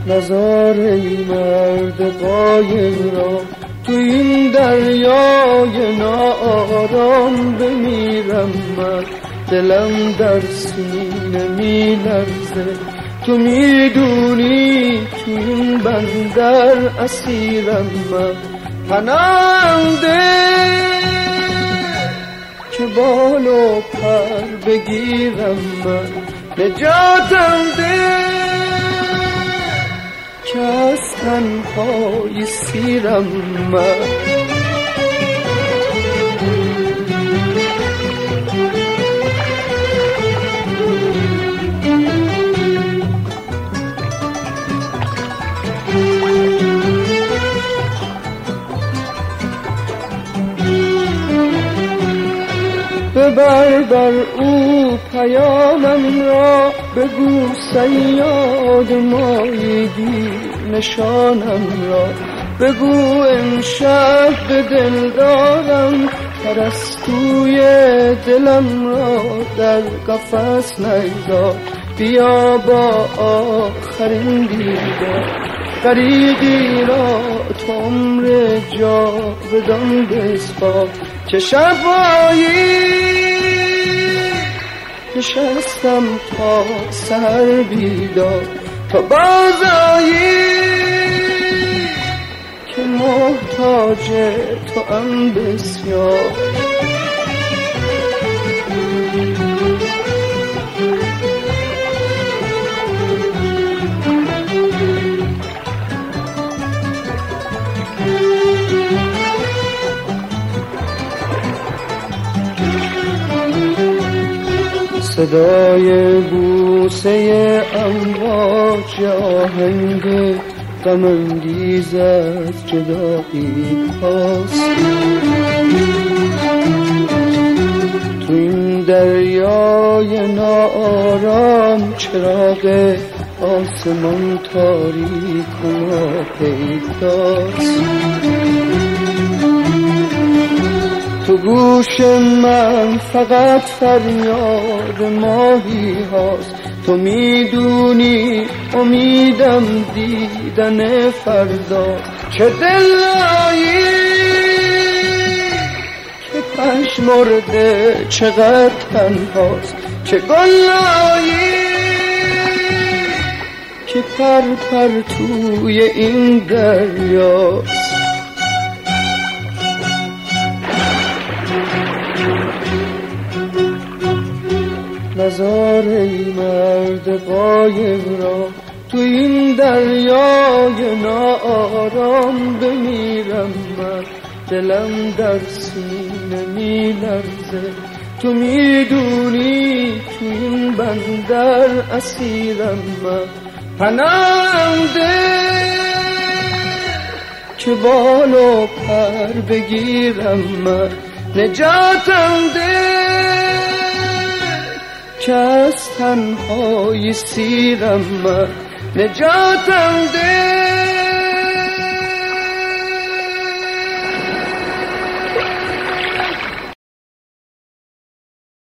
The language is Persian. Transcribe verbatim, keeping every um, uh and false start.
نزار ای مرد قایم را تو این دریای ناآرام بمیرم من، دلم در سینه می لرزه، تو میدونی تو این بندر اسیرم من. پناهنده که بال و پر بگیرم من، نجاتم ده که از تنهایی سیرم من. ببر بر او پیامم را، بگو صیاد مایگی نشانم را، بگو امشب به دل دارم پرستوی دلم را در قفس نگذار. بیا با آخرین دیدار غریقی را تو عمر جاودان بسپار. چه شبایی نشستم تا سحر بیدار، تا بازایی که محتاج تو ام بسیار. صدای بوسه امواج آهنگ غم انگیز از جدایی هاست. تو این دریای ناآرام چراغ آسمان تاریک و ناپیداست. تو گوش من فقط فریاد ماهی هاست، تو میدونی امیدم دیدن فردا. چه دلایی که پژمرده چقدر تنهاست، چه گلایی که پر پر توی این دریاست. نزار ای مرد قایم را تو این دریای ناآرام بمیرم من، دلم در سینه می لرزه، تو میدونی تو این بندر اسیرم من. پناهنده که بال و پر بگیرم من، نجاتم ده که از تنهایی سیرم من، نجاتم ده